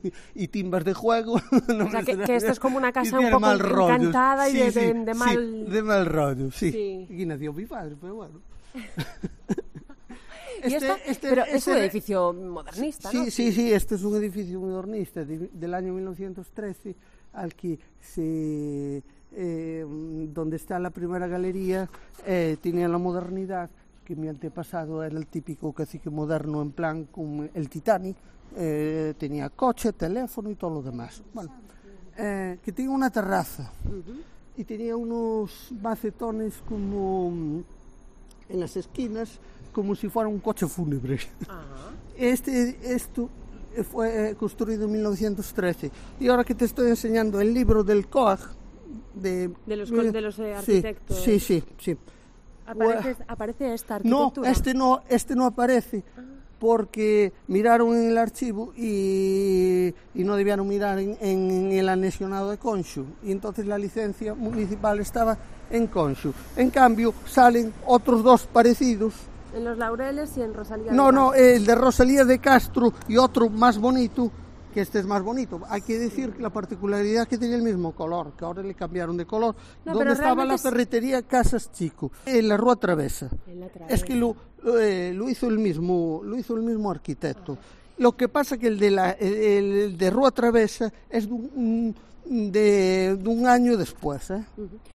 y timbas de juego. O sea, que esto es como una casa un poco encantada y de mal... Sí, de mal rollo, sí. Sí. Aquí nació mi padre, pero bueno. Pero es un edificio modernista, ¿no? Sí, este es un edificio modernista del año 1913, al que donde está la primera galería, tenía la modernidad, que mi antepasado era el típico cacique moderno en plan como el Titanic, tenía coche, teléfono y todo lo demás. Bueno, que tenía una terraza y tenía unos macetones como en las esquinas, como si fuera un coche fúnebre. Esto fue construido en 1913 y ahora que te estoy enseñando el libro del COAG de los arquitectos. Sí. ¿Aparece esta arquitectura? No, este no aparece porque miraron en el archivo y no debieron mirar en el anexionado de Conxo, y entonces la licencia municipal estaba en Conxo. En cambio salen otros dos parecidos en Los Laureles y en Rosalía. No, el de Rosalía de Castro y otro más bonito, que este es más bonito. Hay que decir que la particularidad que tiene el mismo color, que ahora le cambiaron de color. Donde estaba la ferretería Casas Chico, en la Rúa Travesa. Es que lo hizo el mismo arquitecto. Lo que pasa que el de Rúa Travesa es de un año después.